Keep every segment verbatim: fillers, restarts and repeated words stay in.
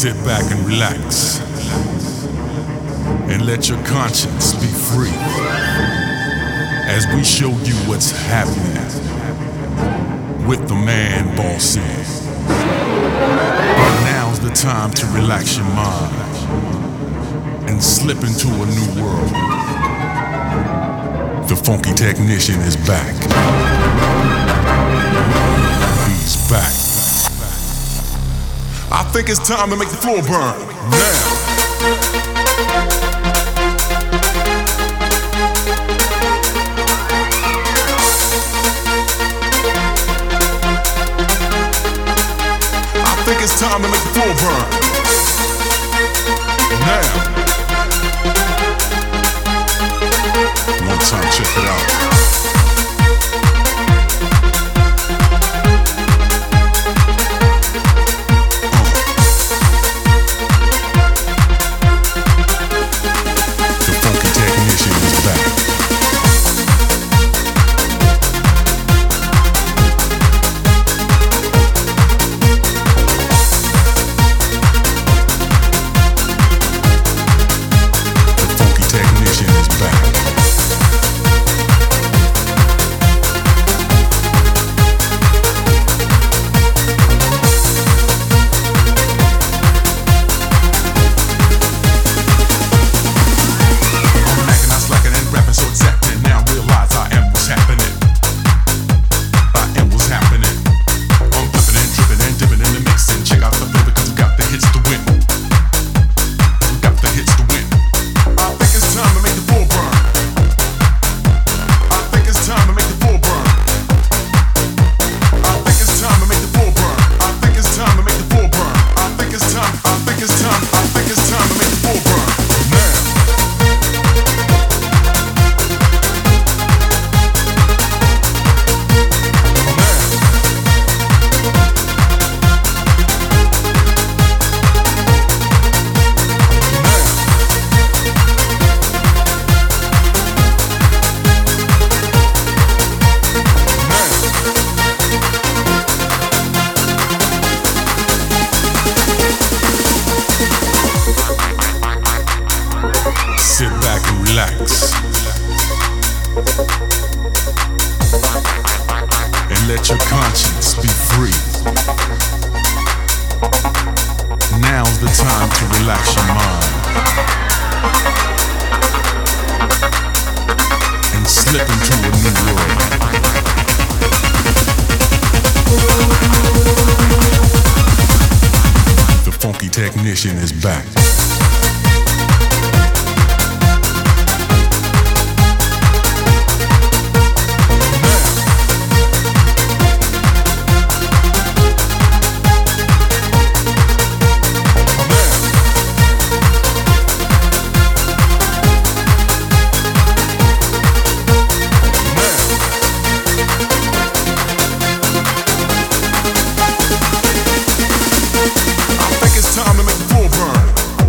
Sit back and relax, and let your conscience be free as we show you what's happening with the man Boss E. Now's the time to relax your mind and slip into a new world. The funky technician is back. He's back. I think it's time to make the floor burn. Now. I think it's time to make the floor burn. Now. One time, check it out. Sit back and relax, and let your conscience be free. Now's the time to relax your mind and slip into a new world. The funky technician is back. Time to make the floor burn.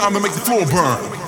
time and make the floor burn.